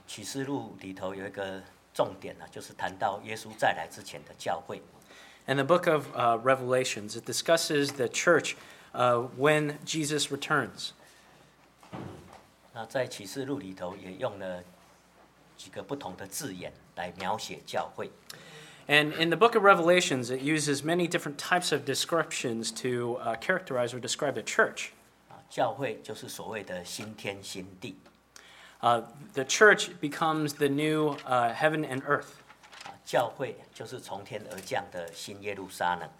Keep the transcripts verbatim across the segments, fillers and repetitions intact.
启示录里头有一个重点呢、啊，就是谈到耶稣再来之前的教会。 In the book of uh, Revelations, it discusses the church uh, when Jesus returns. 那在启示录里头也用了几个不同的字眼来描写教会。 And in the book of Revelations, it uses many different types of descriptions to uh, characterize or describe the church. 啊，教会就是所谓的新天新地。 Uh, the church becomes the new uh, heaven and earth. 啊，教会就是从天而降的新耶路撒冷。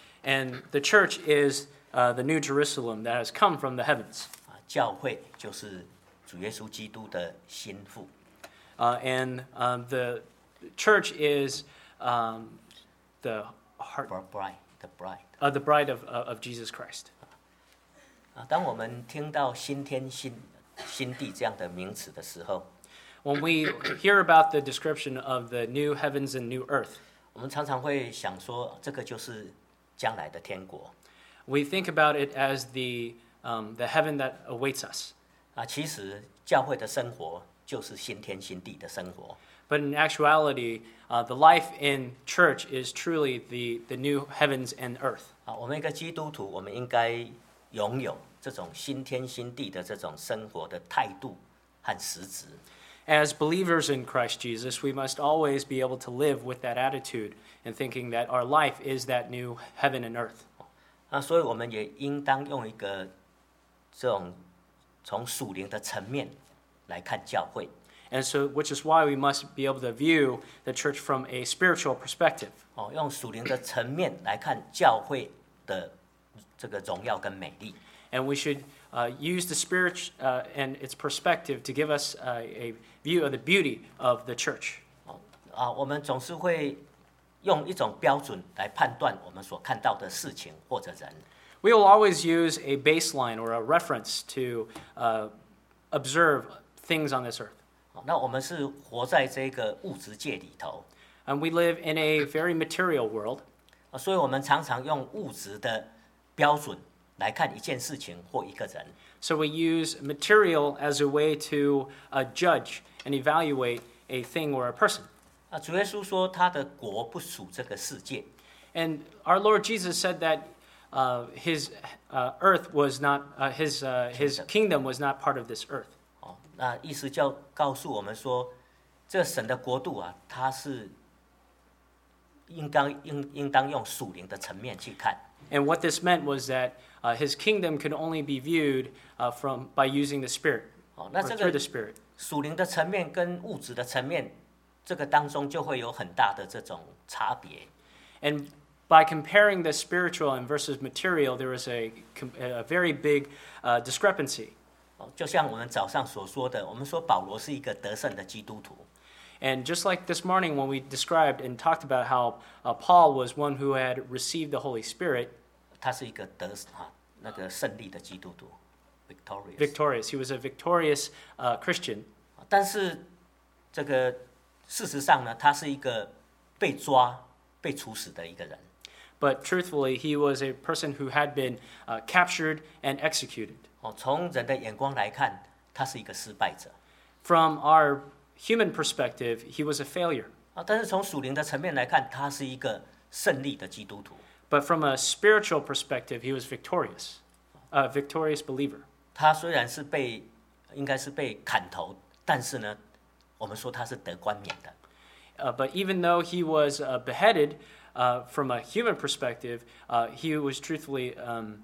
And the church is uh, the new Jerusalem that has come from the heavens. 啊，教会就是主耶稣基督的心腹。 Uh, and um, the church is um, the heart, bride, the bride. uh, the bride of, uh, of Jesus Christ. 啊，当我们听到新天新新地这样的名词的时候， When we hear about the description of the new heavens and new earth, 我们常常会想说，这个就是将来的天国。 we think about it as the um, the heaven that awaits us. 啊，其实教会的生活就是新天新地的生活。 But in actuality, uh, the life in church is truly the, the new heavens and earth. 啊，我们一个基督徒，我们应该拥有这种新天新地的这种生活的态度和实质。 As believers in Christ Jesus, we must always be able to live with that attitude and thinking that our life is that new heaven and earth. 啊，所以我们也应当用一个这种从属灵的层面来看教会。 And so, which is why we must be able to view the church from a spiritual perspective. 哦，用属灵的层面来看教会的这个荣耀跟美丽。 And we should uh, use the spirit uh, and its perspective to give us uh, a view of the beauty of the church. 哦，啊，我们总是会用一种标准来判断我们所看到的事情或者人。 We will always use a baseline or a reference to uh, observe things on this earth. 哦，那我们是活在这个物质界里头， And we live in a very material world. 啊，所以我们常常用物质的标准来看一件事情或一个人。 So we use material as a way to uh, judge and evaluate a thing or a person. 啊，主耶稣说他的国不属这个世界。 And our Lord Jesus said that uh, his uh, earth was not, uh, his, uh, his kingdom was not part of this earth. 哦，那意思就告诉我们说，这神的国度啊，它是应当应应当用属灵的层面去看。 And what this meant was that uh, his kingdom could only be viewed uh, from by using the Spirit, 哦，那 or 这 through 个 the Spirit. 属灵的层面跟物质的层面，这个当中就会有很大的这种差别。 And by comparing the spiritual and versus material, there is a, com- a very big uh, discrepancy. 哦，就像我们早上所说的，我们说保罗是一个得胜的基督徒。 And just like this morning when we described and talked about how uh, Paul was one who had received the Holy Spirit, 他是一个得啊那个胜利的基督徒 ，victorious。 victorious. He was a victorious uh, Christian. 但是这个事实上呢，他是一个被抓、被处死的一个人。 But truthfully, he was a person who had been uh, captured and executed. 哦，从人的眼光来看，他是一个失败者。 From our human perspective, he was a failure. 啊，但是从属灵的层面来看，他是一个胜利的基督徒。 But from a spiritual perspective, he was victorious, a victorious believer. 他虽然是被，应该是被砍头，但是呢，我们说他是得冠冕的。 Uh, but even though he was uh, beheaded, uh, from a human perspective, uh, he was truthfully, um,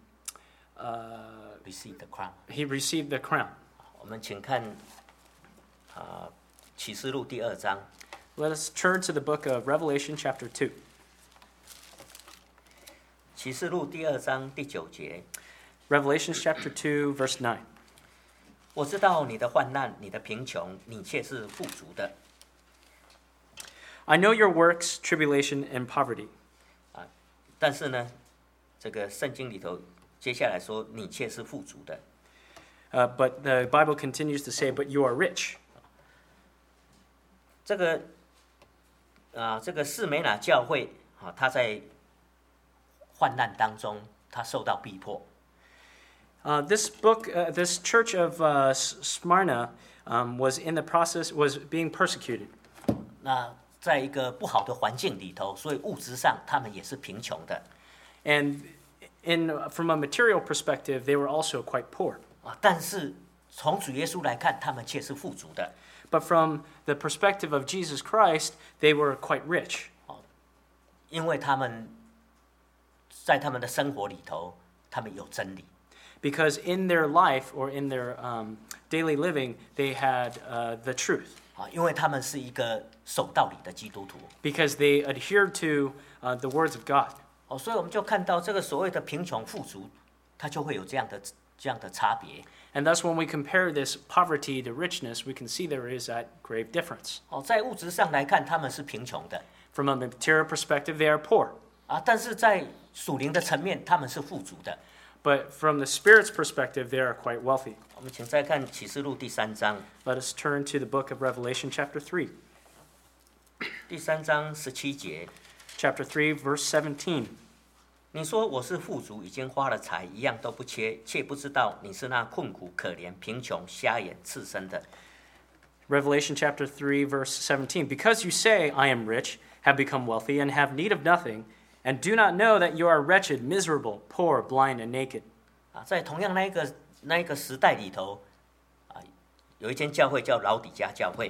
uh, receive the crown。 he received the crown. 我们请看啊，启示录第二章。 Let us turn to the book of Revelation, chapter two. 启示录第二章第九节， Revelation, chapter two, verse nine. 我知道你的患难，你的贫穷，你却是富足的。 I know your works, tribulation, and poverty. 啊，但是呢，这个圣经里头接下来说，你却是富足的。 Uh, but the Bible continues to say, but you are rich. 这个啊，这个士美拿教会啊，他在患难当中，他受到逼迫。 Uh, this book, uh, this church of uh, Smyrna um, was in the process, was being persecuted. 那在一个不好的环境里头，所以物质上他们也是贫穷的。 And in, from a material perspective, they were also quite poor. 啊，但是从主耶稣来看，他们却是富足的。 But from the perspective of Jesus Christ, they were quite rich. 因为他们在他们的生活里头，他们有真理。 Because in their life or in their um, daily living, they had uh, the truth. 啊，因为他们是一个守道理的基督徒。 Because they adhered to uh, the words of God. 哦，所以我们就看到这个所谓的贫穷富足，它就会有这样的这样的差别。 And thus, when we compare this poverty to richness, we can see there is that grave difference. 哦，在物质上来看，他们是贫穷的。 From a material perspective, they are poor. 啊，但是在属灵的层面，他们是富足的。 But from the Spirit's perspective, they are quite wealthy. 我们请再看启示录第三章。 Let us turn to the book of Revelation, chapter three. 第三章十七节。 Chapter three, verse seventeen. 你说我是富足，已经花了财，一样都不缺，却不知道你是那困苦、可怜、贫穷、瞎眼、赤身的。 Revelation chapter three, verse seventeen. Because you say, I am rich, have become wealthy, and have need of nothing, and do not know that you are wretched, miserable, poor, blind, and naked. 啊，在同样那一个那一个时代里头，啊，有一间教会叫老底嘉教会。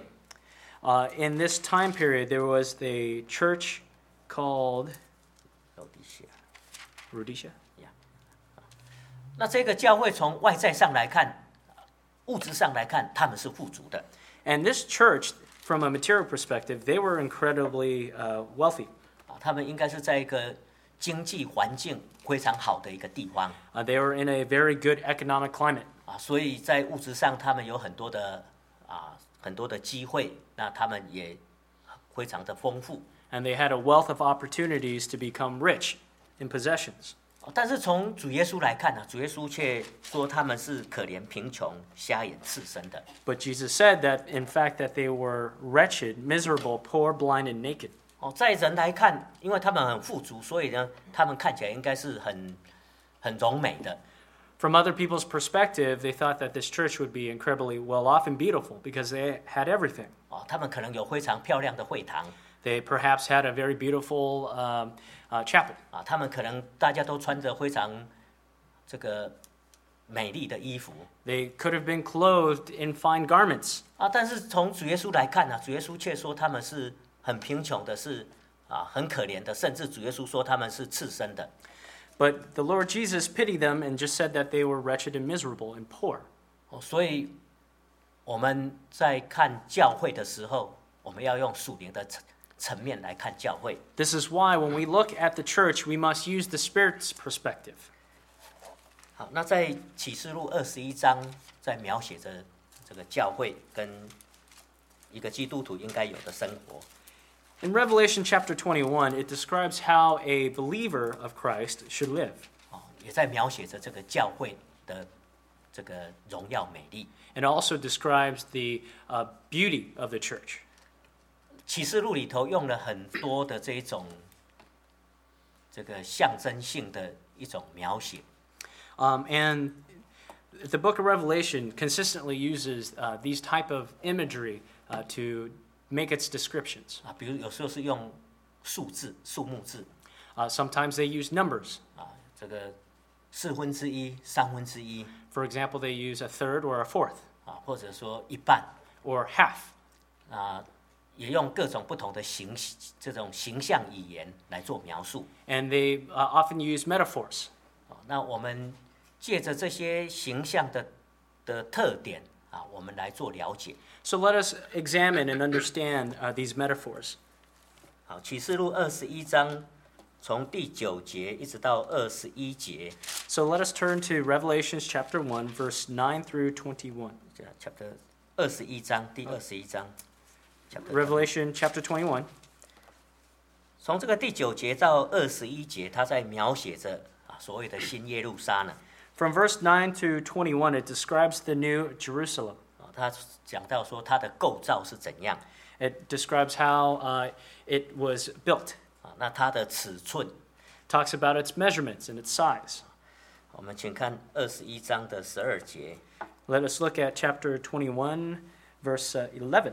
Uh, in this time period, there was the church called 老底嘉。 Rhodesia. 那这个教会从外在上来看，物质上来看，他们是富足的。 And this church, from a material perspective, they were incredibly uh, wealthy. 啊，他们应该是在一个经济环境非常好的一个地方。 Uh, they were in a very good economic climate. 啊，所以在物质上，他们有很多的啊很多的机会，那他们也非常的丰富。 And they had a wealth of opportunities to become rich in possessions. 但是从主耶稣来看呢、啊，主耶稣却说他们是可怜、贫穷、瞎眼、赤身的。 But Jesus said that, in fact, that they were wretched, miserable, poor, blind, and naked. 哦，在人来看，因为他们很富足，所以呢，他们看起来应该是很很荣美的。 From other people's perspective, they thought that this church would be incredibly well off and beautiful because they had everything. 哦，他们可能有非常漂亮的会堂。 They perhaps had a very beautiful um, uh, chapel. 啊，他们可能大家都穿着非常这个美丽的衣服。 They could have been clothed in fine garments. 啊，但是从主耶稣来看呢、啊，主耶稣却说他们是很贫穷的，是啊很可怜的，甚至主耶稣说他们是赤身的。 But the Lord Jesus pitied them and just said that they were wretched and miserable and poor. 哦，所以我们在看教会的时候，我们要用属灵的层层面来看教会。 This is why when we look at the church, we must use the Spirit's perspective. 好，那在启示录二十一章，在描写着这个教会跟一个基督徒应该有的生活。 In Revelation chapter twenty-one, it describes how a believer of Christ should live. 哦，也在描写着这个教会的这个荣耀美丽。 And also describes the uh, beauty of the church. 启示录里头用了很多的这一种这个象征性的一种描写。 Um, and the book of Revelation consistently uses uh, these type of imagery uh, to make its descriptions. 啊，比如有时候是用数字、数目字。 Uh, sometimes they use numbers. 啊，这个四分之一、三分之一。 For example, they use a third or a fourth. 啊，或者说一半。 Or half. 啊，也用各种不同的形这种形象语言来做描述。 And they uh, often use metaphors. 啊，那我们借着这些形象的的特点啊，我们来做了解。 So let us examine and understand uh, these metaphors. 好，启示录二十一章从第九节一直到二十一节。 So let us turn to Revelation chapter one, verse nine through twenty-one. Chapter 二十一章第二十一章。 Revelation chapter twenty-one. 从这个第九节到二十一节，他在描写着啊所谓的新耶路撒冷。 From verse nine to twenty-one, it describes the new Jerusalem. 他讲到说它的构造是怎样。 It describes how uh, it was built. 啊，那它的尺寸。 Talks about its measurements and its size. 我们请看二十一章的十二节。 Let us look at chapter twenty-one, verse uh, eleven.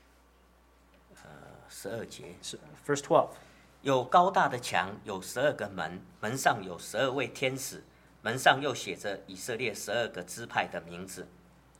十二节， Verse twelve. 有高大的墙，有十二个门，门上有十二位天使，门上又写着以色列十二个支派的名字。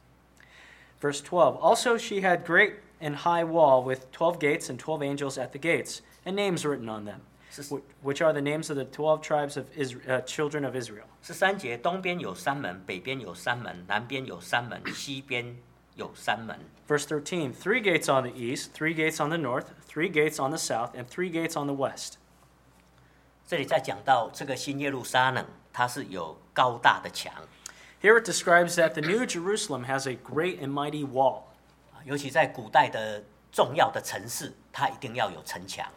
Verse twelve. Also she had great and high wall with twelve gates and twelve angels at the gates, and names written on them, which are the names of the twelve tribes of Israel, uh, children of Israel. 十三节，东边有三门，北边有三门，南边有三门，西边有三门。 Verse thirteen. Three gates on the east, three gates on the north, three gates on the south, and three gates on the west. 这里在讲到这个新耶路撒冷，它是有高大的墙。 Here it describes that the New Jerusalem has a great and mighty wall. 尤其在古代的重要的城市，它一定要有城墙。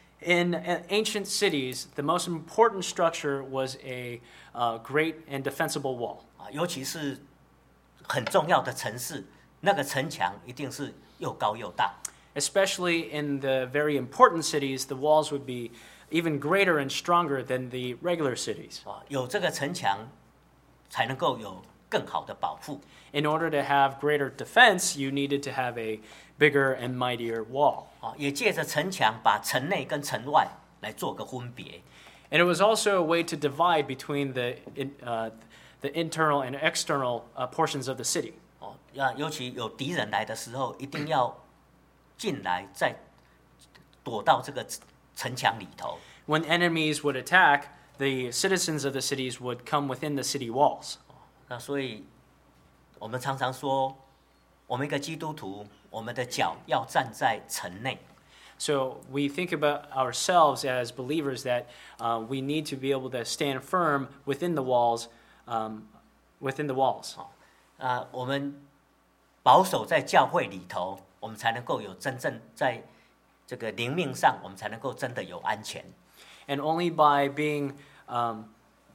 In ancient cities, the most important structure was a uh, great and defensible wall. 啊，尤其是很重要的城市，那个城墙一定是又高又大。 Especially in the very important cities, the walls would be even greater and stronger than the regular cities. 啊，有这个城墙，才能够有更好的保护。 In order to have greater defense, you needed to have a bigger and mightier wall. 啊，也借着城墙把城内跟城外来做个分别。 And it was also a way to divide between the uh, the internal and external uh, portions of the city. 哦，那尤其有敌人来的时候，一定要进来，再躲到这个城墙里头。 When enemies would attack, the citizens of the cities would come within the city walls. 那所以，我们常常说，我们一个基督徒，我们的脚要站在城内。 So we think about ourselves as believers that uh, we need to be able to stand firm within the walls, um, within the walls. 啊，我们保守在教会里头，我们才能够有真正在这个灵命上，我们才能够真的有安全。 And only by being um,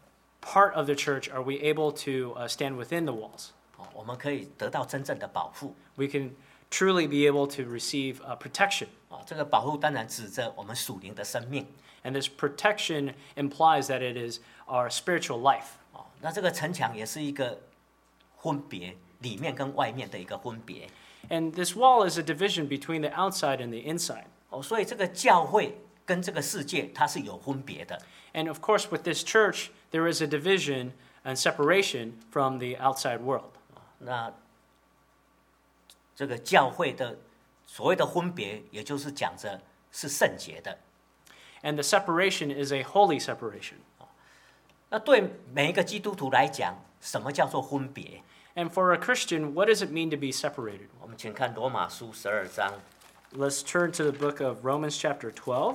part of the church are we able to uh, stand within the walls. 我们可以得到真正的保护。 We can truly be able to receive uh, protection. 啊，这个保护当然指着我们属灵的生命。 And this protection implies that it is our spiritual life. 哦，那这个城墙也是一个分别，里面跟外面的一个分别。 And this wall is a division between the outside and the inside. 哦，所以这个教会跟这个世界它是有分别的。 And of course, with this church, there is a division and separation from the outside world. 那这个教会的所谓的分别，也就是讲着是圣洁的。 And the separation is a holy separation. 那对每一个基督徒来讲，什么叫做分别？ And for a Christian, what does it mean to be separated? 我们请看罗马书十二章。 Let's turn to the book of Romans chapter twelve.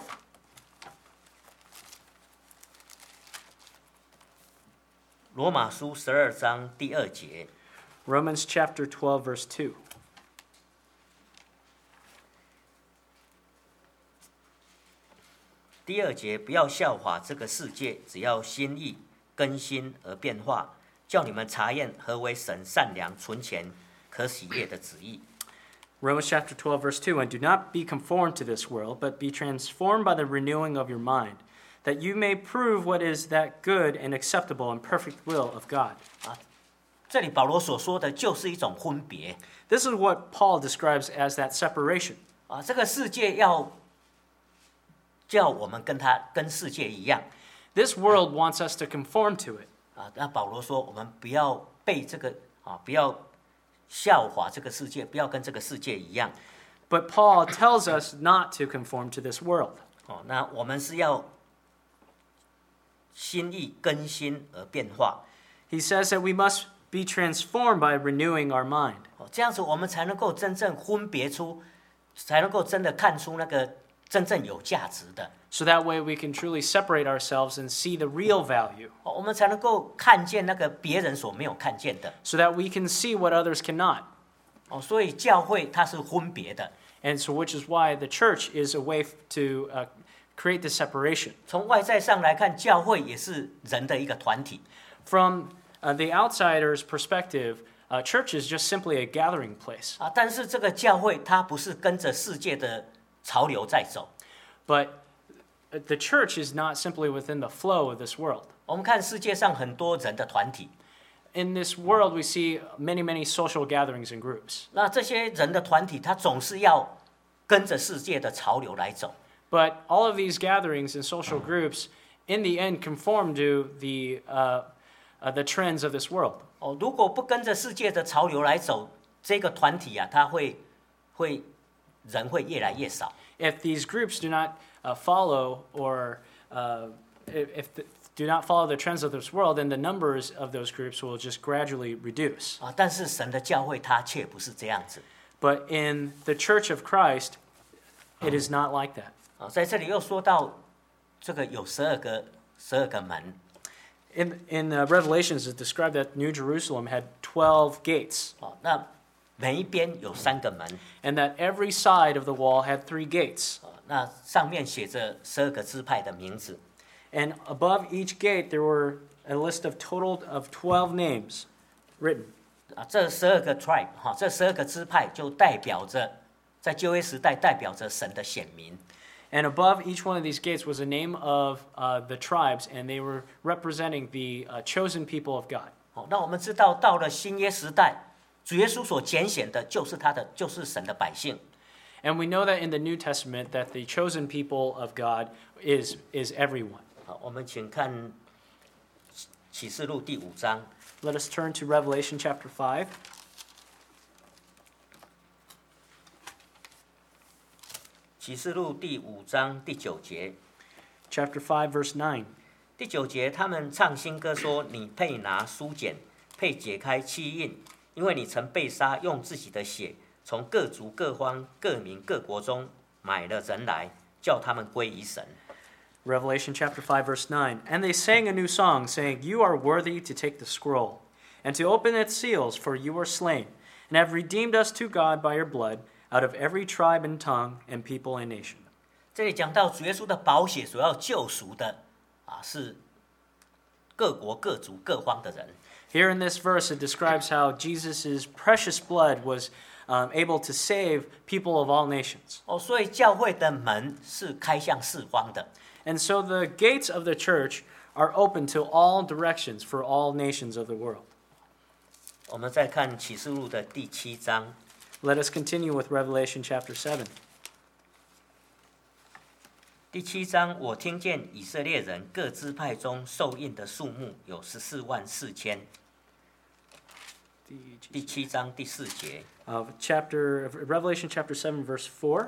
罗马书十二章第二节。 Romans chapter twelve, verse two. 第二节，不要效法这个世界，只要心意更新而变化，叫你们查验何为神善良、纯全、可喜悦的旨意。 Romans chapter twelve, verse two. And do not be conformed to this world, but be transformed by the renewing of your mind, that you may prove what is that good and acceptable and perfect will of God. 这里保罗所说的就是一种分别 This is what Paul describes as that separation. 啊，这个世界要叫我们跟他跟世界一样 This world wants us to conform to it. 啊。那保罗说，我们不要被这个啊，不要效法这个世界，不要跟这个世界一样 But Paul tells us not to conform to this world. 哦。那我们是要心意更新而变化 He says that we must be transformed by renewing our mind. 哦，这样子我们才能够真正分别出，才能够真的看出那个真正有价值的。 So that way we can truly separate ourselves and see the real value. 哦，我们才能够看见那个别人所没有看见的。 So that we can see what others cannot. 哦，所以教会它是分别的。 And so which is why the church is a way to uh, create this separation. 从外在上来看，教会也是人的一个团体。 From uh, the outsider's perspective, uh, church is just simply a gathering place. 啊，但是这个教会它不是跟着世界的潮流在走。 But the church is not simply within the flow of this world. 我们看世界上很多人的团体， In this world, we see many, many social gatherings and groups. 那这些人的团体，他总是要跟着世界的潮流来走。 But all of these gatherings and social groups, in the end, conform to the, uh, uh, the trends of this world. 哦，如果不跟着世界的潮流来走，这个团体啊，它会会人会越来越少。 If these groups do not uh, follow or uh, if, if the, do not follow the trends of this world, then the numbers of those groups will just gradually reduce. 啊，但是神的教会它却不是这样子。 But in the Church of Christ, it is not like that. 啊，在这里又说到这个有十二个十二个门。 In, in uh, Revelations, it described that New Jerusalem had twelve gates, 哦，那每一边有三个门。 and that every side of the wall had three gates. 哦，那上面写着十二个支派的名字。 And above each gate, there were a list of total of twelve names written. 啊，这十二个 tribe 哈，这十二个支派就代表着在旧约时代代表着神的选民。 And above each one of these gates was a name of uh, the tribes, and they were representing the uh, chosen people of God. 哦，那我们知道到了新约时代，主耶稣所拣选的就是他的，就是神的百姓。 And we know that in the New Testament that the chosen people of God is, is everyone. 好，我们请看启示录第五章。 Let us turn to Revelation chapter five. 启示录第五章第九节， Chapter five, verse nine. 第九节，他们唱新歌说：“你配拿书简，配解开七印，因为你曾被杀，用自己的血，从各族、各方、各民、各国中买了人来，叫他们归于神。” Revelation chapter five, verse nine. And they sang a new song, saying, You are worthy to take the scroll, and to open its seals, for you are slain, and have redeemed us to God by your blood, out of every tribe and tongue and people and nation. 这里讲到主耶稣的宝血所要救赎的啊，是各国、各族、各方的人。 Here in this verse, it describes how Jesus' precious blood was um, able to save people of all nations. 哦，所以教会的门是开向四方的。 And so the gates of the church are open to all directions for all nations of the world. 我们再看启示录的第七章， Let us continue with Revelation chapter seven. 第七章，我听见以色列人各支派中受印的数目有十四万四千。第七章第四节， Of chapter of Revelation chapter seven, verse four.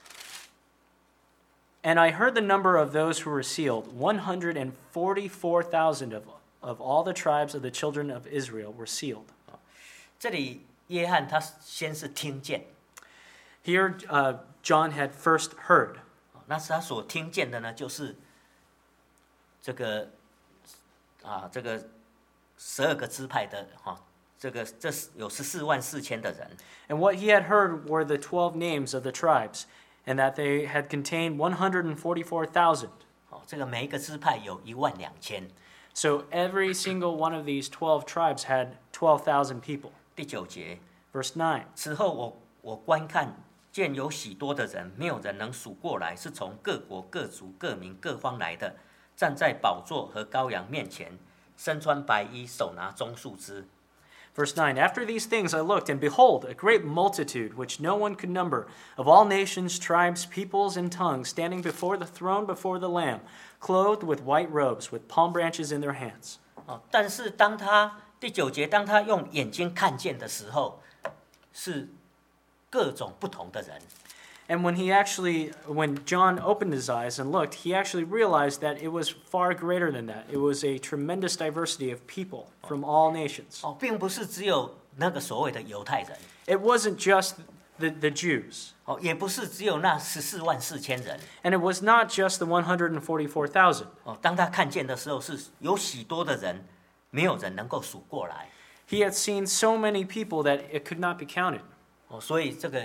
And I heard the number of those who were sealed, one hundred forty-four thousand of, of all the tribes of the children of Israel were sealed. 这里约翰他先是听见， Here, uh, John had first heard. 那是他所听见的呢，就是这个啊，这个十二个支派的哈、这个这有十四万四千的人。 And what he had heard were the twelve names of the tribes, and that they had contained one hundred forty-four thousand. 哦，这个每一个支派有一万两千。 So every single one of these twelve tribes had twelve thousand people. 第九节， Verse nine. 此后我我观看，见有许多的人，没有人能数过来，是从各国、各族、各民、各方来的，站在宝座和羔羊面前，身穿白衣，手拿棕树枝。 Verse nine. After these things I looked, and behold, a great multitude, which no one could number, of all nations, tribes, peoples, and tongues, standing before the throne before the Lamb, clothed with white robes, with palm branches in their hands. 哦，但是当他第九节，当他用眼睛看见的时候，是各种不同的人。 And when he actually, when John opened his eyes and looked, he actually realized that it was far greater than that. It was a tremendous diversity of people from all nations. 哦，并不是只有那个所谓的犹太人， It wasn't just the, the Jews, 哦，也不是只有那十四万四千人。 and it was not just the one hundred forty-four thousand. 哦，当他看见的时候，是有许多的人，没有人能够数过来。 He had seen so many people that it could not be counted. 哦，所以这个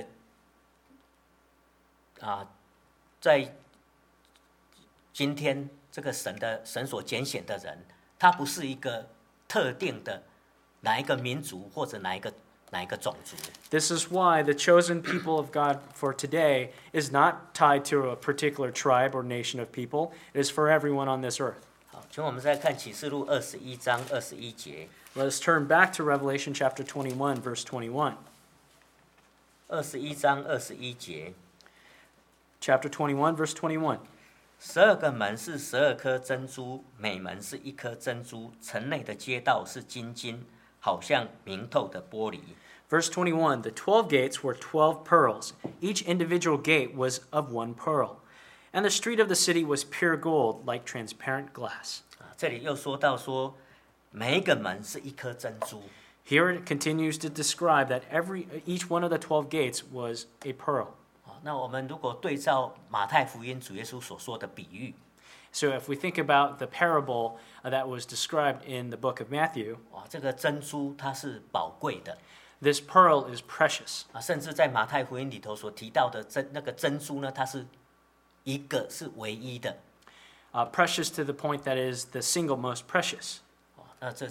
啊，在今天这个神的神所拣选的人，他不是一个特定的哪一个民族或者哪一个哪一个种族。 This is why the chosen people of God for today is not tied to a particular tribe or nation of people. It is for everyone on this earth. 好， 请我们再看启示录二十一章二十一节。 Let us turn back to Revelation chapter twenty-one, verse twenty-one. 二十一章二十一节。 Chapter twenty-one, verse twenty-one. 十二个门是十二颗珍珠，每门是一颗珍珠。城内的街道是金金，好像明透的玻璃。 Verse twenty-one, the twelve gates were twelve pearls. Each individual gate was of one pearl. And the street of the city was pure gold, like transparent glass. 这里又说到说，每一个门是一颗珍珠。 Here it continues to describe that every each one of the twelve gates was a pearl. 那我们如果对照马太福音主耶稣所说的比喻， So if we think about the parable that was described in the book of Matthew, 哇，这个珍珠它是宝贵的。 this pearl is precious. 啊，甚至在马太福音里头所提到的珍那个珍珠呢，它是一个是唯一的。 Uh, precious to the point that is the single most precious. 那这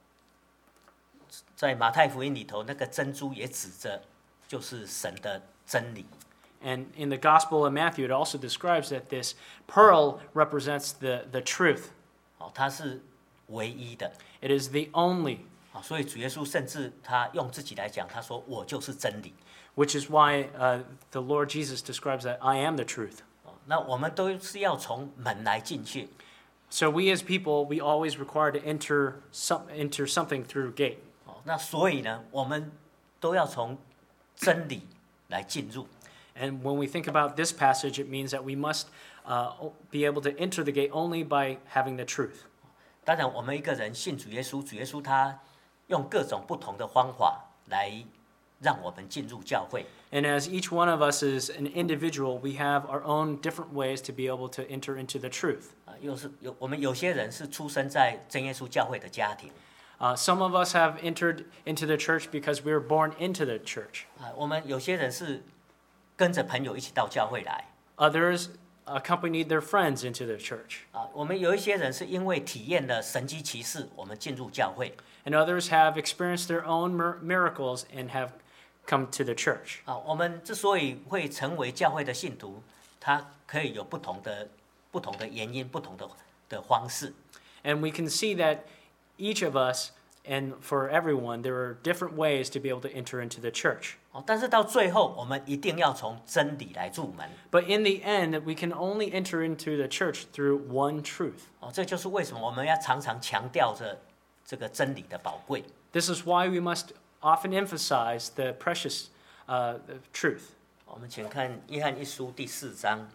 在马太福音里头，那个珍珠也指着就是神的真理。 And in the Gospel of Matthew, it also describes that this pearl represents the, the truth. 哦，它是唯一的。 It is the only. 啊，所以主耶稣甚至他用自己来讲，他说：“我就是真理。” Which is why uh, the Lord Jesus describes that I am the truth. 哦，那我们都是要从门来进去。 So we as people, we always require to enter some, enter something through gate. 哦，那所以呢，我们都要从真理来进入。 And when we think about this passage, it means that we must uh, be able to enter the gate only by having the truth. 当然，我们一个人信主耶稣，主耶稣他用各种不同的方法来让我们进入教会。 And as each one of us is an individual, we have our own different ways to be able to enter into the truth. 啊，又是有我们有些人是出生在真耶稣教会的家庭。 Uh, some of us have entered into the church because we were born into the church. 啊，我们有些人是跟着朋友一起到教会来。 Others accompanied their friends into the church. 啊，我们有一些人是因为体验了神迹奇事，我们进入教会。 And others have experienced their own mir- miracles and have come to the church. 啊，我们之所以会成为教会的信徒，它可以有不同的、不同的原因、不同的的方式。 And we can see that each of us and for everyone, there are different ways to be able to enter into the church. 哦，但是到最后，我们一定要从真理来入门。 But in the end, we can only enter into the church through one truth. 哦，这就是为什么我们要常常强调着这个真理的宝贵。 This is why we must often emphasize the precious uh, the truth. 我们请看约翰一书第四章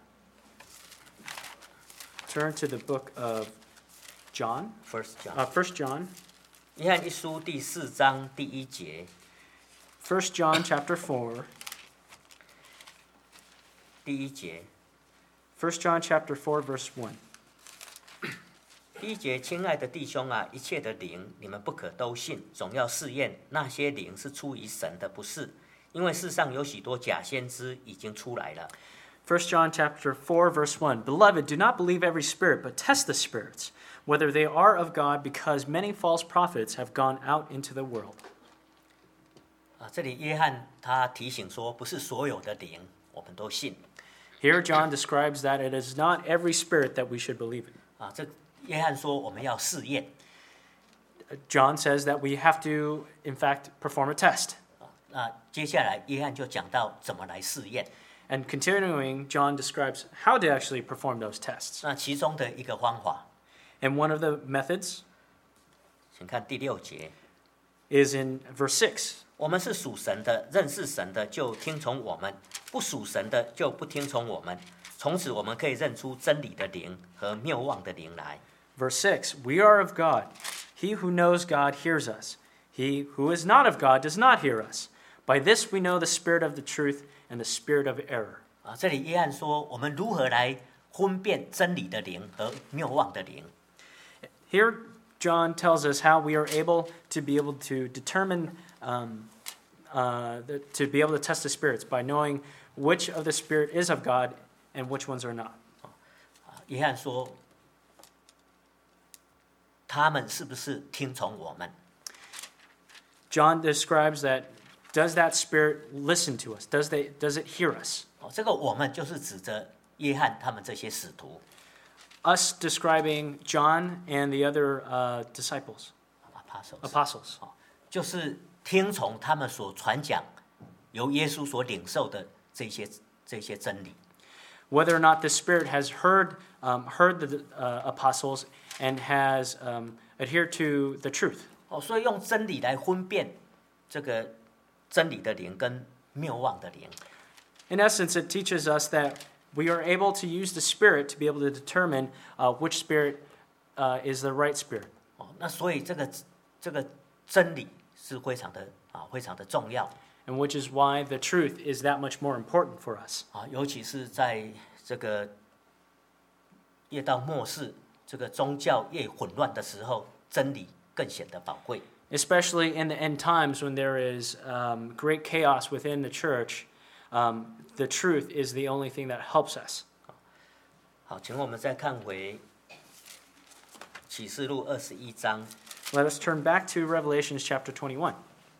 Turn to the book of John, ，First John。 uh, First John. 约翰一书第四章第一节， First John chapter four. 第一节， First John chapter four, verse one. 第一节，亲爱的弟兄啊，一切的灵你们不可都信，总要试验那些灵是出于神的，不是，因为世上有许多假先知已经出来了。 First John chapter four, verse one. Beloved, do not believe every spirit, but test the spirits, whether they are of God, because many false prophets have gone out into the world. 啊，这里约翰他提醒说，不是所有的灵我们都信。 Here John describes that it is not every spirit that we should believe in. 啊，这约翰说我们要试验。 John says that we have to, in fact, perform a test. 啊，那接下来约翰就讲到怎么来试验。 And continuing, John describes how to actually perform those tests. 那其中的一个方法， And one of the methods 请看第六节。 is in verse six. 我们是属神的，认识神的就听从我们，不属神的就不听从我们。从此我们可以认出真理的灵和谬妄的灵来。 Verse six, we are of God. He who knows God hears us. He who is not of God does not hear us. By this we know the spirit of the truth and the spirit of error. 啊，这里约翰说，我们如何来分辨真理的灵和谬妄的灵？ Here, John tells us how we are able to be able to determine, um, uh, the, to be able to test the spirits by knowing which of the spirit is of God and which ones are not. 啊，约翰说，他们是不是听从我们？ John describes that, does that spirit listen to us? Does, they, does it hear us? 哦，这个我们就是指着约翰他们这些使徒。 us describing John and the other uh, disciples, apostles， apostles. 就是听从他们所传讲，由耶稣所领受的这些这些真理。 Whether or not the Spirit has heard um, heard the uh, apostles and has um, adhered to the truth. 哦，所以用真理来分辨这个真理的灵跟谬妄的灵。 In essence, it teaches us that we are able to use the Spirit to be able to determine uh, which Spirit uh, is the right Spirit. 哦，那所以这个这个真理是非常的啊，非常的重要。 And which is why the truth is that much more important for us. 啊，尤其是在这个越到末世，这个宗教越混乱的时候，真理更显得宝贵。 Especially in the end times when there is um, great chaos within the church, um, the truth is the only thing that helps us. 好，请我们再看回启示录二十一章。 Let us turn back to Revelations chapter twenty-one.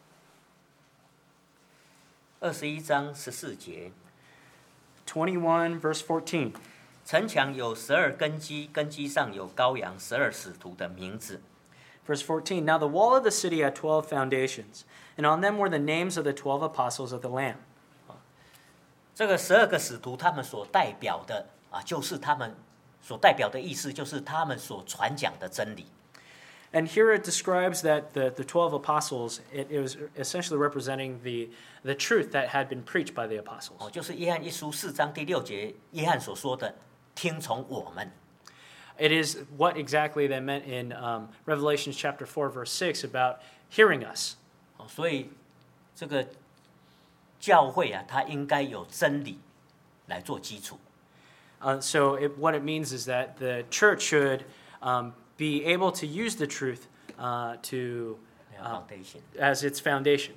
二十一章十四节， twenty-one verse fourteen. 城墙有十二根基，根基上有羔羊十二使徒的名字。 Verse fourteen. Now the wall of the city had twelve foundations, and on them were the names of the twelve apostles of the Lamb. 这个十二个使徒，他们所代表的啊，就是他们所代表的意思，就是他们所传讲的真理。 And here it describes that the, the twelve apostles, it, it was essentially representing the, the truth that had been preached by the apostles. 哦，就是约翰一书四章第六节，约翰所说的“听从我们”。 It is what exactly they meant in um, Revelation chapter four, verse six, about hearing us. 哦，所以这个教会啊，它应该有真理来做基础。 Uh, so it, what it means is that the church should um, be able to use the truth uh, to uh, as its foundation.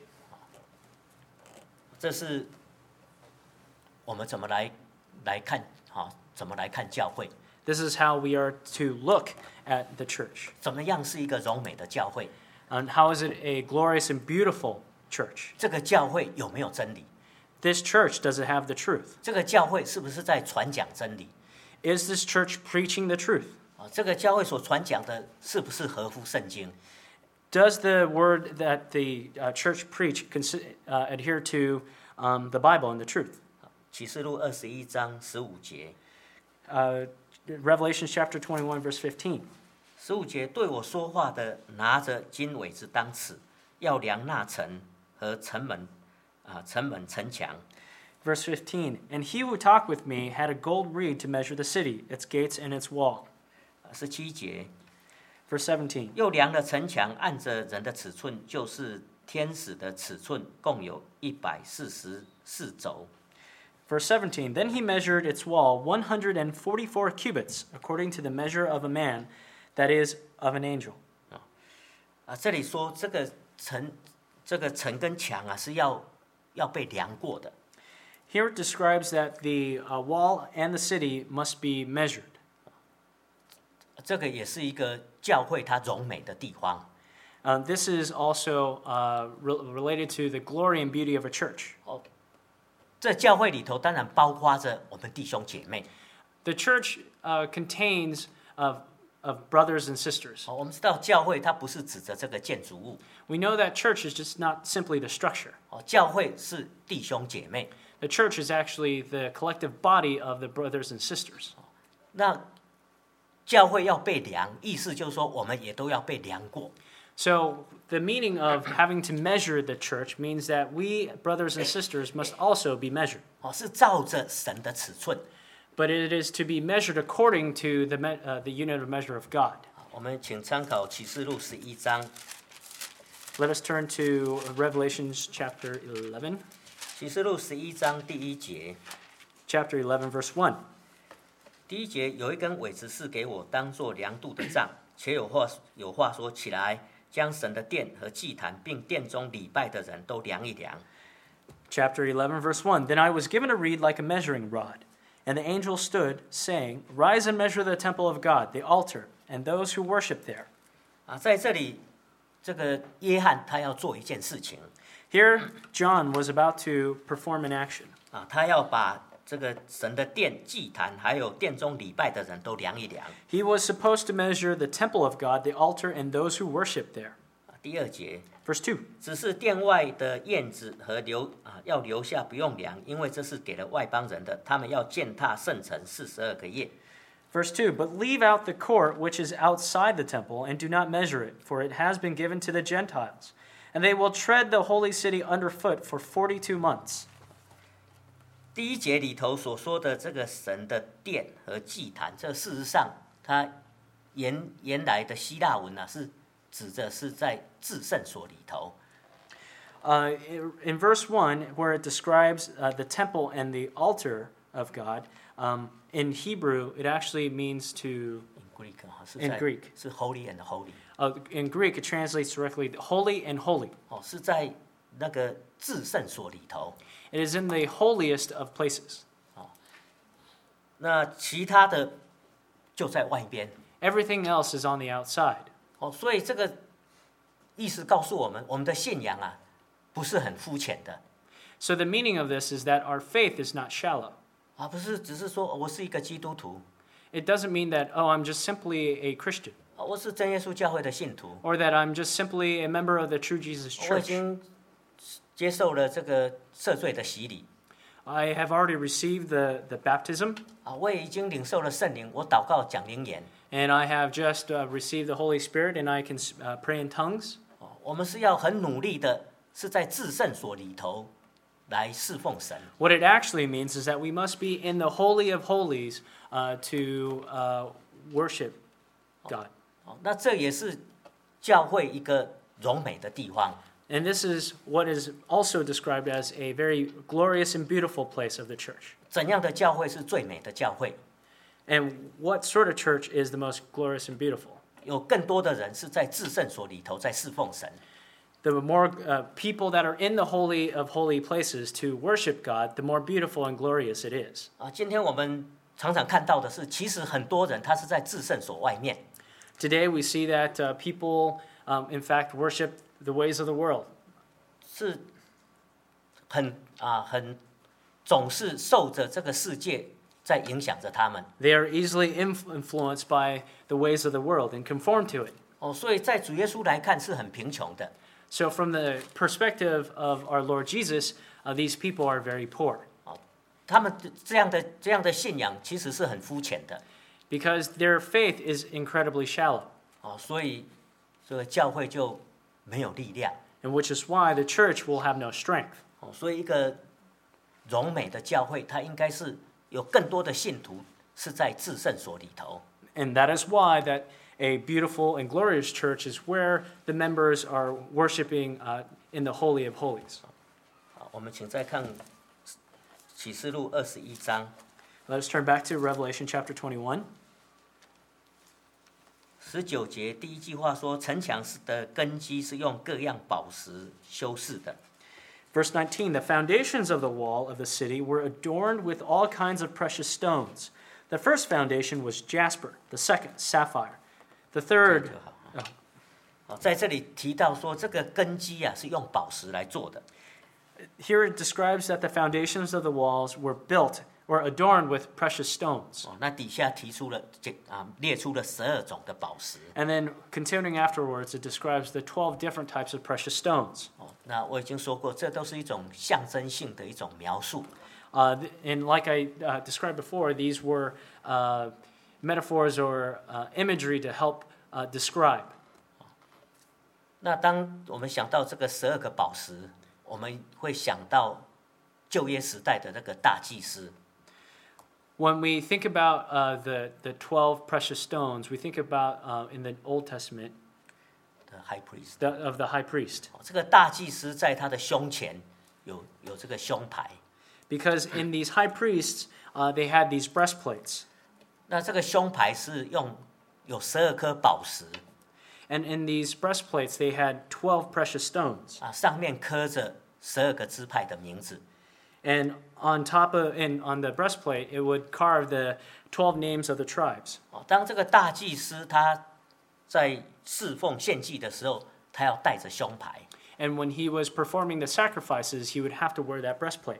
这是我们怎么来来看，好、哦，怎么来看教会？ This is how we are to look at the church. 怎么样是一个柔美的教会？ And how is it a glorious and beautiful church? 这个教会有没有真理？ This church, does it have the truth? 这个教会是不是在传讲真理？ Is this church preaching the truth? 啊，这个教会所传讲的是不是合乎圣经？ Does the word that the uh, church preach consi- uh, adhere to um, the Bible and the truth? 启示录二十一章十五节， Uh, Revelation chapter twenty-one, verse fifteen. 十五节对我说话的拿着金苇子当尺，要量那城和城门啊，城门城墙。 Verse fifteen. And he who talked with me had a gold reed to measure the city, its gates and its wall. 十七节， Verse seventeen. 又量了城墙，按着人的尺寸，就是天使的尺寸，共有一百四十四肘。 Verse seventeen. Then he measured its wall one hundred forty-four cubits, according to the measure of a man, that is, of an angel. 啊，这里说这个城，这个城跟墙啊是要要被量过的。 Here it describes that the uh, wall and the city must be measured. 这个也是一个教会它荣美的地方。 Uh, this is also uh, re- related to the glory and beauty of a church. 哦，这教会里头当然包括着我们弟兄姐妹。 The church uh, contains of, of brothers and sisters. 哦，我们知道教会它不是指着这个建筑物， We know that church is just not simply the structure. 哦，教会是弟兄姐妹。 The church is actually the collective body of the brothers and sisters. 那教会要被量，意思就是说我们也都要被量过。 So the meaning of having to measure the church means that we, brothers and sisters, must also be measured. 哦，是照着神的尺寸。 But it is to be measured according to the, me- uh, the unit of measure of God. 我们请参考启示录十一章。 Let us turn to Revelation chapter eleven. 启示录十一章第一节， Chapter eleven, verse one. 第一节有一根苇子是给我当作量度的杖，且有话有话说起来，将神的殿和祭坛，并殿中礼拜的人都量一量。 Chapter eleven, verse one. Then I was given a reed like a measuring rod, and the angel stood, saying, Rise and measure the temple of God, the altar, and those who worship there. 啊，在这里，这个约翰他要做一件事情 Here, John was about to perform an action. 啊，他要把这个神的殿、祭坛，还有殿中礼拜的人都量一量。 He was supposed to measure the temple of God, the altar, and those who worship there. 第二节， Verse two. 只是殿外的院子和留啊要留下不用量，因为这是给了外邦人的，他们要践踏圣城四十二个月。 Verse two. But leave out the court which is outside the temple, and do not measure it, for it has been given to the Gentiles, and they will tread the holy city underfoot for forty-two months. 第一节里头所说的这个神的殿和祭坛，这事实上它原原来的希腊文啊，是指着是在至圣所里头。 Uh, in, in verse one, where it describes uh, the temple and the altar of God, um, in Hebrew, it actually means to... In Greek, 是 In 在 Greek. 是 holy and holy。 Uh, in Greek, it translates directly holy and holy. 哦，是在那个至圣所里头。 It is in the holiest of places. 那其他的就在外边。 Everything else is on the outside. 哦，所以这个意思告诉我们，我们的信仰啊，不是很肤浅的。 So the meaning of this is that our faith is not shallow. 啊，不是只是说、哦、我是一个基督徒， It doesn't mean that, oh, I'm just simply a Christian, 哦我是真耶稣教会的信徒， or that I'm just simply a member of the True Jesus 我已 Church. 经接受了这个赦罪的洗礼， I have already received the, the baptism, 啊，我也已经领受了圣灵，我祷告讲灵言。 and I have just uh, received the Holy Spirit, and I can uh, pray in tongues. 哦，我们是要很努力的，是在至圣所里头来侍奉神。 What it actually means is that we must be in the Holy of Holies uh, to uh, worship God. 哦，那这也是教会一个荣美的地方。 And this is what is also described as a very glorious and beautiful place of the church. 怎样的教会是最美的教会？ And what sort of church is the most glorious and beautiful? 有更多的人是在至圣所里头在侍奉神。 The more uh, people that are in the holy of holy places to worship God, the more beautiful and glorious it is. 啊，今天我们常常看到的是，其实很多人他是在至圣所外面。 Today we see that uh, people, um, in fact, worship the ways of the world. 是很啊很总是受着这个世界在影响着他们。 They are easily inf- influenced by the ways of the world and conform to it. 哦，所以在主耶稣来看是很贫穷的。 So, from the perspective of our Lord Jesus, uh, these people are very poor 他们这样的这样的信仰其实是很肤浅的。 because their faith is incredibly shallow, 哦，所以这个教会就没有力量。 and which is why the church will have no strength. 哦，所以一个荣美的教会，它应该是有更多的信徒是在至圣所里头。 And that is why that a beautiful and glorious church is where the members are worshiping uh, in the Holy of Holies. 好，我们请再看启示录二十一章 Let us turn back to Revelation chapter twenty-one. 十九节第一句话说：“城墙的根基是用各样宝石修饰的。” Verse nineteen, the foundations of the wall of the city were adorned with all kinds of precious stones. The first foundation was jasper, the second, sapphire, the 这 third, 样就好。好，在这里提到说，这个根基啊是用宝石来做的。 here it describes that the foundations of the walls were built or adorned with precious stones. 哦，那底下提出了这啊列出了十二种的宝石。 And then continuing afterwards, it describes the twelve different types of precious stones. 哦，那我已经说过，这都是一种象征性的一种描述。 Uh, th- and like I uh, described before, these were uh, metaphors or uh, imagery to help uh, describe. 那当我们想到这个十二个宝石，我们会想到旧约时代的那个大祭司。 When we think about uh, the, the twelve precious stones, we think about uh, in the Old Testament The high priest， the, of the high priest. 哦这个大祭司在他的胸前有有这个胸牌， Because in these high priests, uh, they had these breastplates. 那这个胸牌是用有十二颗宝石 And in these breastplates, they had twelve precious stones. 啊，上面刻着十二个支派的名字。 And on top of, and on the breastplate, it would carve the twelve names of the tribes. 哦，当这个大祭司他在侍奉献祭的时候，他要带着胸牌。 And when he was performing the sacrifices, he would have to wear that breastplate.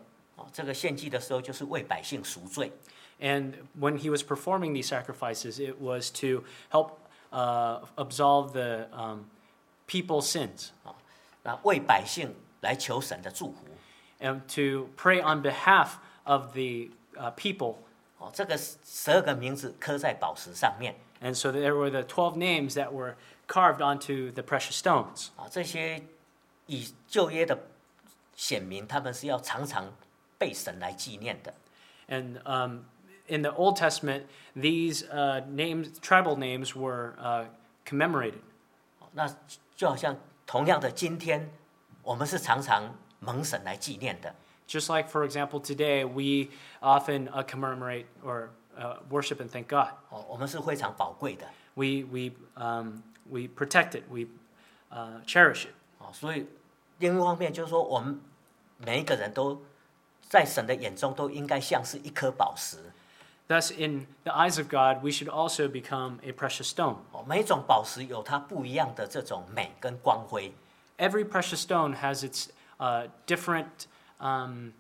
哦，这个献祭的时候就是为百姓赎罪。 And when he was performing these sacrifices, it was to help uh, absolve the um, people's sins. 啊，那为百姓来求神的祝福。 And to pray on behalf of the uh, people. 哦，这个十二个名字刻在宝石上面。 And so there were the twelve names that were carved onto the precious stones. 啊，这些以旧约的显明，他们是要常常被神来纪念的。 And um, in the Old Testament, these uh, names, tribal names, were uh, commemorated. 那就好像同样的，今天我们是常常蒙神来纪念的。 Just like, for example, today we often uh, commemorate or uh, worship and thank God. 哦，我们是非常宝贵的。 We we um, we protect it. We uh, cherish it. 哦，所以另一方面就是说，我们每一个人都在神的眼中都应该像是一颗宝石。 Thus, in the eyes of God, we should also become a precious stone. 哦，每一种宝石有它不一样的这种美跟光辉。 Every precious stone has its uh, different um,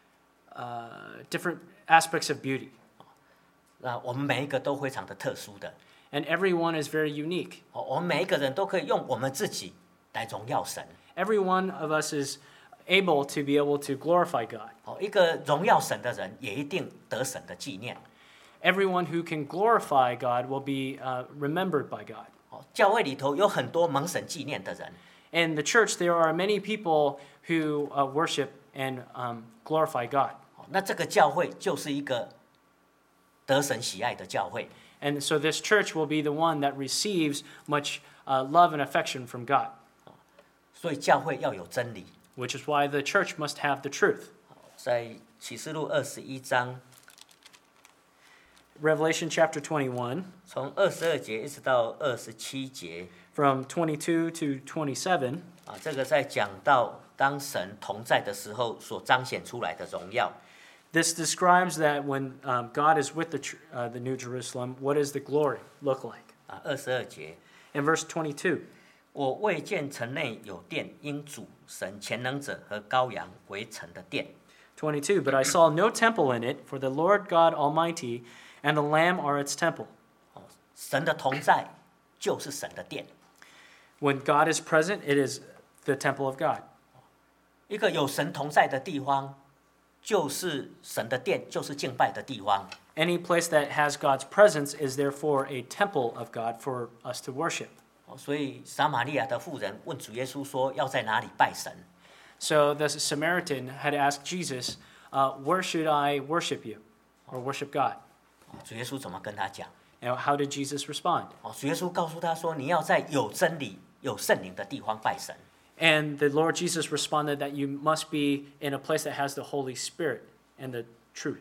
uh, different aspects of beauty. 那我们每一个都非常的特殊的。 And every one is very unique. 哦，我们每一个人都可以用我们自己来荣耀神。 Every one of us is able to be able to glorify God. 哦，一个荣耀神的人也一定得神的纪念。 Everyone who can glorify God will be uh, remembered by God. 哦，教会里头有很多蒙神纪念的人。 In the church, there are many people who uh, worship and um, glorify God. 哦，那这个教会就是一个得神喜爱的教会。 And so this church will be the one that receives much uh, love and affection from God. 所以教会要有真理。 Which is why the church must have the truth. 在启示录二十一章。 Revelation chapter twenty-one. 从二十二节一直到二十七节。 From twenty-two to twenty-seven. 啊，这个在讲到当神同在的时候所彰显出来的荣耀。 This describes that when um, God is with the uh, the New Jerusalem, what does the glory look like? 啊，二十二节。 In verse twenty-two. 我未见城内有殿，因主神全能者和羔羊为城的殿。 twenty-two. But I saw no temple in it, for the Lord God Almighty and the Lamb are its temple. 哦，神的同在就是神的殿。 When God is present, it is the temple of God. 一个有神同在的地方，就是神的殿，就是敬拜的地方。 Any place that has God's presence is therefore a temple of God for us to worship. 哦，所以撒玛利亚的妇人问主耶稣说：“要在哪里拜神？” So the Samaritan had asked Jesus, uh, "Where should I worship you, or worship God?" 哦，主耶稣怎么跟他讲？ And how did Jesus respond? 哦，主耶稣告诉他说：“你要在有真理、有圣灵的地方拜神。” And the Lord Jesus responded that you must be in a place that has the Holy Spirit and the truth.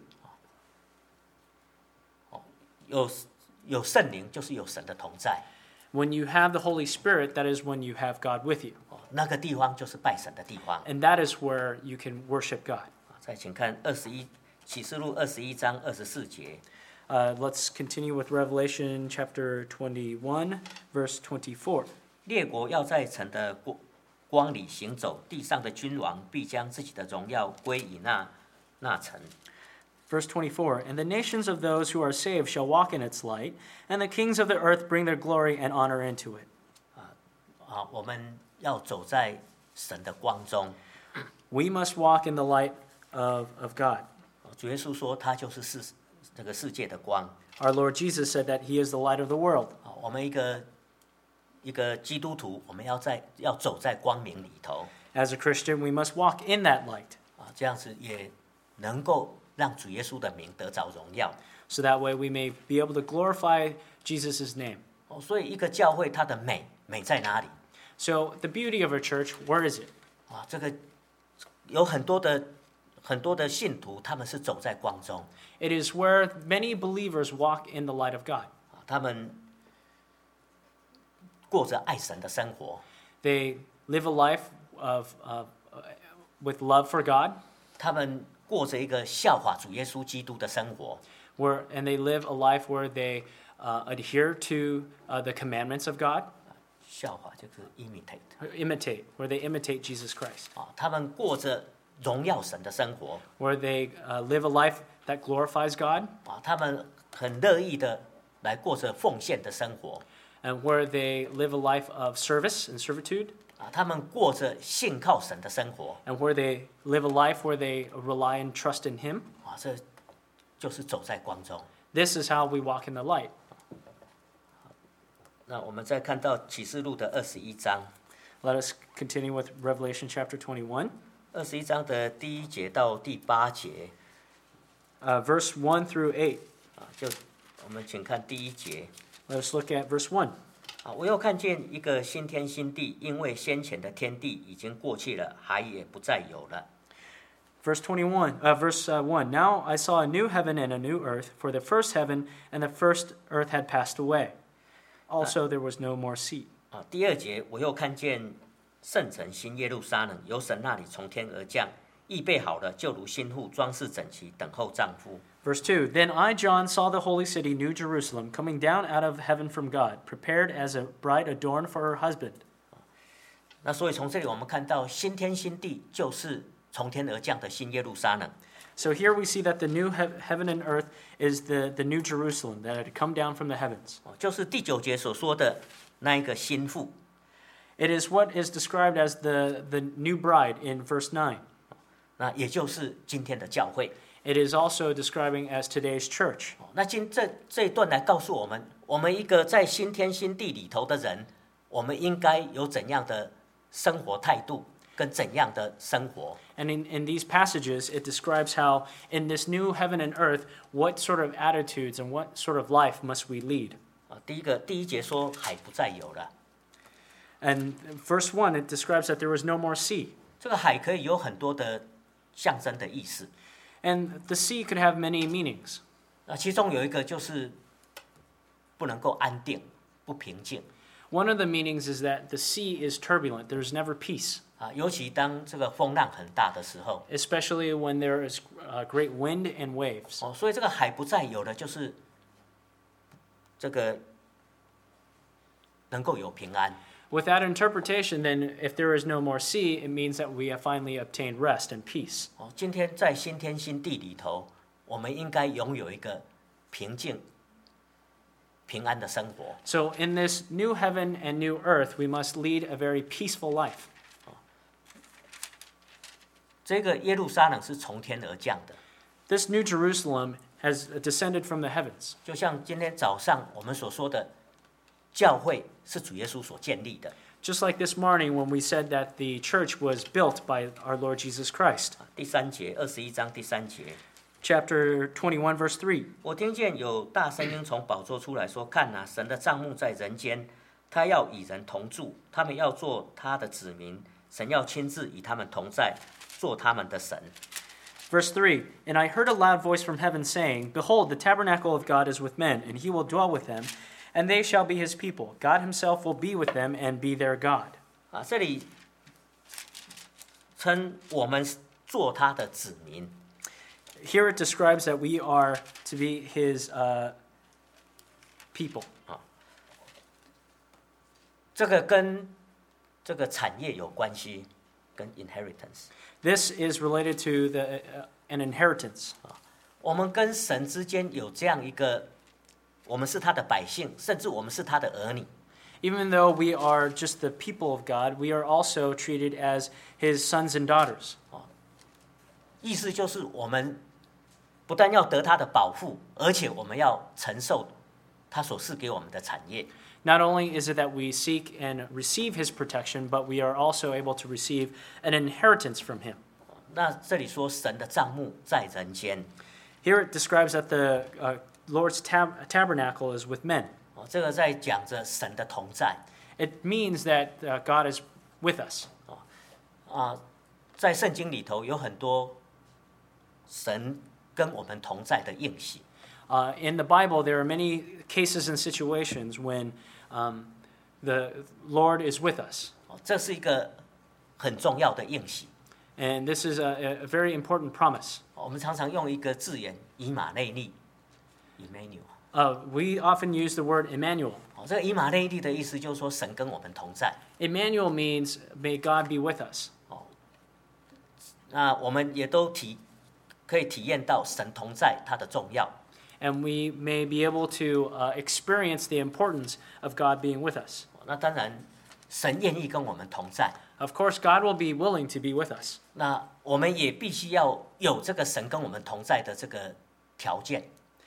哦，有有圣灵就是有神的同在。 When you have the Holy Spirit, that is when you have God with you. 哦，那个地方就是拜神的地方。 And that is where you can worship God. 再请看二十一启示录二十一章二十四节。 Uh, let's continue with Revelation chapter twenty-one, verse twenty-four. 列国要在城的光光里行走，地上的君王必将自己的荣耀归于那那城。 Verse twenty-four, And the nations of those who are saved shall walk in its light, and the kings of the earth bring their glory and honor into it. 啊，我们要走在神的光中。 We must walk in the light of, of God. 主耶稣说，他就是世这个世界的光。 Our Lord Jesus said that he is the light of the world. 啊，我们一个一个基督徒，我们要在要走在光明里头。 As a Christian, we must walk in that light. 啊，这样子也能够让主耶稣的名得着荣耀。 So that way we may be able to glorify Jesus' name. 哦，所以一个教会它的美美在哪里？ So the beauty of a church, where is it? 啊，这个有很多的很多的信徒，他们是走在光中。 It is where many believers walk in the light of God. 啊，他们过着爱神的生活。 They live a life of, of uh, with love for God. 他们过着一个效法主耶稣基督的生活。 Where and they live a life where they uh, adhere to uh, the commandments of God. 效法就是 imitate。 Imitate, where they imitate Jesus Christ. 啊，他们过着荣耀神的生活 where they uh, live a life that glorifies God, 啊，他们很乐意的来过着奉献的生活 and where they live a life of service and servitude, 啊，他们过着信靠神的生活 and where they live a life where they rely and trust in Him. 啊，这就是走在光中。 This is how we walk in the light. 那我们再看到启示录的二十一章， Let us continue with Revelation chapter twenty-one, 二十一章的第一节到第八节 uh, verse one through eight. 啊，就我们请看第一节 Let us look at verse one. 啊，我又看见一个新天新地，因为先前的天地已经过去了，海也不再有了。 Verse twenty-one, uh, verse uh, one. Now I saw a new heaven and a new earth, for the first heaven and the first earth had passed away. Also, there was no more sea. 啊，第二节我又看见圣城新耶路撒冷由神那里从天而降，预备好了，就如新妇装饰整齐，等候丈夫。 Verse two. Then I, John, saw the holy city, New Jerusalem, coming down out of heaven from God, prepared as a bride adorned for her husband. 那所以从这里我们看到新天新地就是从天而降的新耶路撒冷。 So here we see that the new he- heaven and earth is the, the New Jerusalem that had come down from the heavens. 哦就是第九节所说的那一个新妇。 It is what is described as the, the new bride in verse nine. 那也就是今天的教会。 It is also describing as today's church. 哦那今这这一段来告诉我们，我们一个在新天新地里头的人，我们应该有怎样的生活态度，跟怎样的生活。 And in, in these passages, it describes how in this new heaven and earth, what sort of attitudes and what sort of life must we lead. 啊，第一个第一节说海不再有了， And verse one, it describes that there was no more sea. 这个海可以有很多的象征的意思。 And the sea could have many meanings. 那其中有一个就是不能够安定、不平静 One of the meanings is that the sea is turbulent. There's never peace, 啊，尤其当这个风浪很大的时候 especially when there is uh, great wind and waves. 哦，所以这个海不再有了，就是这个能够有平安。 With that interpretation, then, if there is no more sea, it means that we have finally obtained rest and peace. 哦，今天在新天新地里头，我们应该拥有一个平静、平安的生活。 So, in this new heaven and new earth, we must lead a very peaceful life. 这个耶路撒冷是从天而降的， This new Jerusalem has descended from the heavens. 就像今天早上我们所说的，教会是主耶稣所建立的。 Just like this morning when we said that the church was built by our Lord Jesus Christ. 第三节，二十一章第三节， Chapter twenty-one, verse three. 我听见有大声音从宝座出来说：“看哪，神的帐幕在人间，他要与人同住，他们要做他的子民，神要亲自与他们同在，做他们的神。” Verse three. And I heard a loud voice from heaven saying, Behold, the tabernacle of God is with men, and he will dwell with them, and they shall be his people. God himself will be with them and be their God. 啊，这里称我们做他的子民。 Here it describes that we are to be his uh, people. 这个跟这个产业有关系，跟 inheritance。 This is related to the, uh, an inheritance. 我们跟神之间有这样一个，我们是他的百姓，甚至我们是他的儿女。 Even though we are just the people of God, we are also treated as his sons and daughters. 意思就是我们不但要得他的保护，而且我们要承受他所赐给我们的产业。 Not only is it that we seek and receive his protection, but we are also able to receive an inheritance from him. 那这里说神的帐幕在人间， Here it describes that the uh, Lord's tab- tabernacle is with men. 哦，这个在讲着神的同在 It means that uh, God is with us. 啊，在圣经里头有很多神跟我们同在的应许。 Uh, in the Bible, there are many cases and situations when um, the Lord is with us. 哦，这是一个很重要的应许。 And this is a, a very important promise. 我们常常用一个字眼以马内利 （Emmanuel）。 Uh, we often use the word Emmanuel. 哦，这个以马内利的意思就是说神跟我们同在。 Emmanuel means, may God be with us. 那我们也都体可以体验到神同在他的重要。 And we may be able to uh, experience the importance of God being with us. 那当然，神愿意跟我们同在。 Of course, God will be willing to be with us. 那我们也必须要有这个神跟我们同在的这个条件。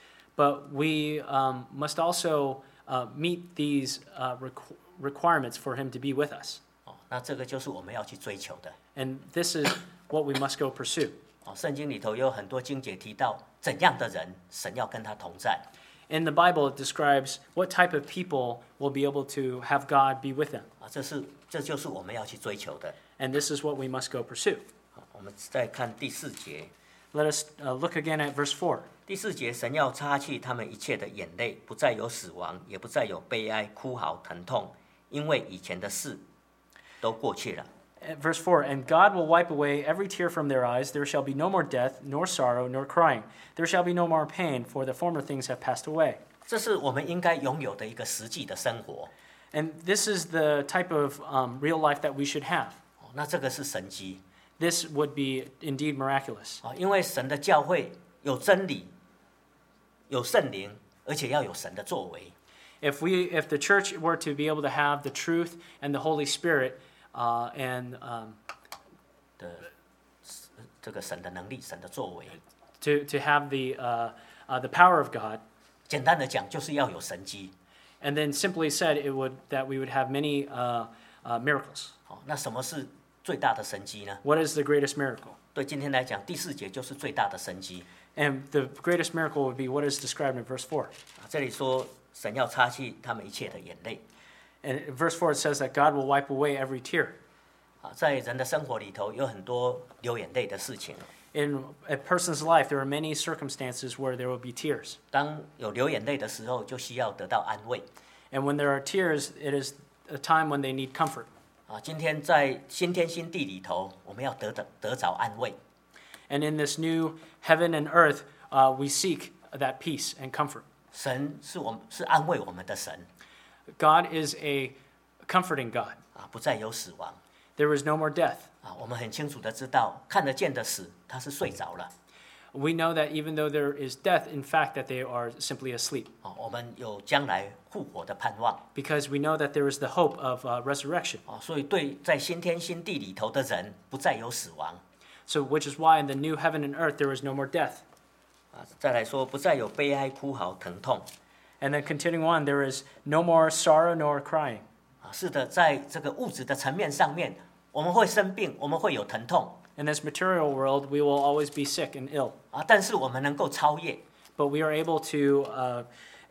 But we um, must also uh, meet these uh, requ- requirements for Him to be with us. 哦，那这个就是我们要去追求的。 And this is what we must go pursue. 哦，圣经里头有很多经节提到怎样的人神要跟他同在。 In the Bible, it describes what type of people will be able to have God be with them. 啊，这是这就是我们要去追求的。 And this is what we must go pursue. 好，我们再看第四节。 Let us uh, look again at verse four. 第四节，神要擦去他们一切的眼泪，不再有死亡，也不再有悲哀、哭嚎、疼痛，因为以前的事都过去了。 At verse four, and God will wipe away every tear from their eyes. There shall be no more death, nor sorrow, nor crying. There shall be no more pain, for the former things have passed away. 这是我们应该拥有的一个实际的生活。 And this is the type of um, real life that we should have. 哦，那这个是神迹。 This would be indeed miraculous. 啊，因为神的教会有真理，有圣灵，而且要有神的作为。 If we, if the church were to be able to have the truth and the Holy Spirit, uh, and um, 的这个神的能力、神的作为， to to have the uh, uh, the power of God, 简单的讲，就是要有神迹。 and then simply said, it would that we would have many uh, uh, miracles. 好，那什么是最大的神迹呢？ What is the greatest miracle? 对今天来讲，第四节就是最大的神迹。 And the greatest miracle would be what is described in verse four. 啊，这里说神要擦去他们一切的眼泪。 And in verse four it says that God will wipe away every tear. 啊，在人的生活里头有很多流眼泪的事情。 In a person's life, there are many circumstances where there will be tears. 当有流眼泪的时候，就需要得到安慰。 And when there are tears, it is a time when they need comfort. 啊，今天在新天新地里头，我们要得得得着安慰。 And in this new heaven and earth, uh, we seek that peace and comfort. 神是我们是安慰我们的神。 God is a comforting God. 啊，不再有死亡。 There is no more death. 啊，我们很清楚的知道，看得见的死，他是睡着了。 We know that even though there is death, in fact, that they are simply asleep. 啊，我们有将来复活的盼望。 Because we know that there is the hope of uh, resurrection. 啊，所以对在新天新地里头的人，不再有死亡。 So, which is why in the new heaven and earth, there is no more death. 啊，再来说，不再有悲哀、哭嚎、疼痛。 And then continuing on, there is no more sorrow nor crying. 啊，是的，在这个物质的层面上面，我们会生病，我们会有疼痛。 In this material world, we will always be sick and ill. 啊，但是我们能够超越。 But we are able to uh,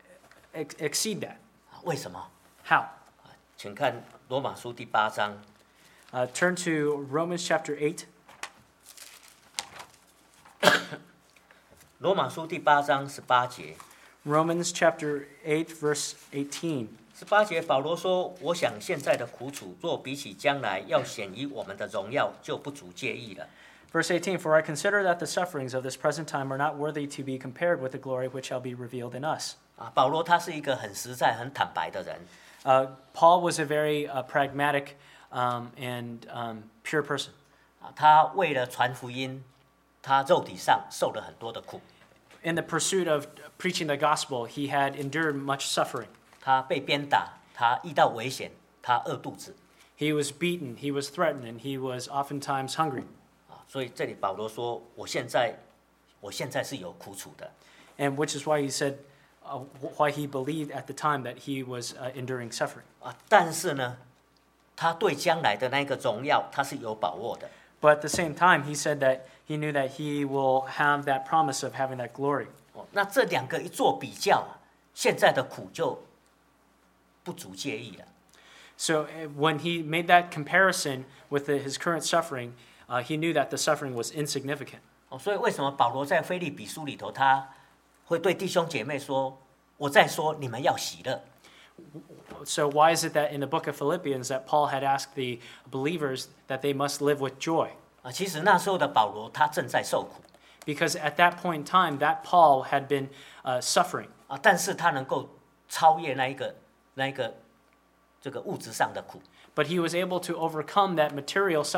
ex- exceed that. 啊，为什么？ How? 请看罗马书第八章。 Uh, turn to Romans chapter eight. 罗马书第八章十八节。 Romans chapter eight, verse eighteen. 十八节，保罗说：“我想现在的苦楚，若比起将来要显于我们的荣耀，就不足介意了。” Verse eighteen, For I consider that the sufferings of this present time are not worthy to be compared with the glory which shall be revealed in us. 啊，保罗他是一个很实在、很坦白的人。 Uh, Paul was a very uh, pragmatic um, and um, pure person. 啊，他为了传福音，他肉体上受了很多的苦。 In the pursuit of preaching the gospel, he had endured much suffering. 他被鞭打，他遇到危险，他饿肚子。 He was beaten, he was threatened, and he was oftentimes hungry. 啊，所以这里保罗说：“我现在，我现在是有苦楚的。” And which is why he said, uh, why he believed at the time that he was uh, enduring suffering. 啊，但是呢，他对将来的那个荣耀，他是有把握的。 But at the same time, he said that he knew that he will have that promise of having that glory. 哦，那这两个一做比较，现在的苦就不足介意了。 So uh, when he made that comparison with the, his current suffering, uh, he knew that the suffering was insignificant. 哦，所以为什么保罗在腓立比书里头，他会对弟兄姐妹说：“我在说，你们要喜乐。” So why is it that in the book of Philippians that Paul had asked the believers that they must live with joy? 啊，其实那时候的保罗他正在受苦 Because at that point in time, that Paul had been uh, suffering. 啊，但是他能够超越那一个那一个这个物质上的苦 But he was able to overcome that material suffering.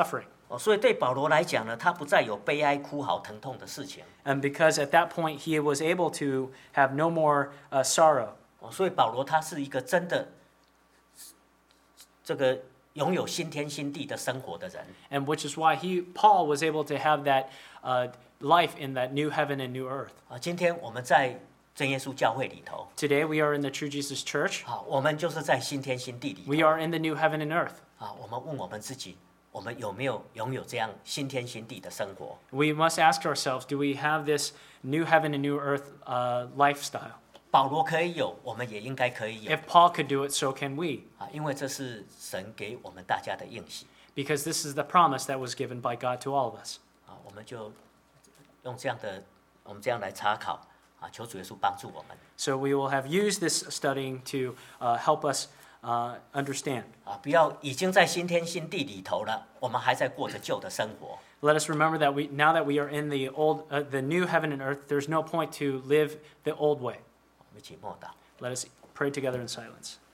哦，所以对保罗来讲呢，他不再有悲哀、哭嚎、疼痛的事情。 And because at that point he was able to have no more uh, sorrow. 哦，所以保罗他是一个真的这个拥有新天新地的生活的人。 And which is why he, Paul was able to have that uh, life in that new heaven and new earth. 啊，今天我们在真耶稣教会里头， Today we are in the True Jesus Church. 啊，我们就是在新天新地里头。 We are in the new heaven and earth. 啊，我们问我们自己，我们有没有拥有这样新天新地的生活？ We must ask ourselves, do we have this new heaven and new earth uh, lifestyle? 保罗可以有，我们也应该可以有 If Paul could do it, so can we. 啊，因为这是神给我们大家的应许 Because this is the promise that was given by God to all of us. 啊，我们就用这样的，我们这样来查考啊，求主耶稣帮助我们 So we will have used this studying to uh, help us uh, understand. 啊，不要已经在新天新地里头了，我们还在过着旧的生活。 Let us remember that we now that we are in the old, uh, the new heaven and earth, there's no point to live the old way. 我们一起默祷。 Let us pray together in silence.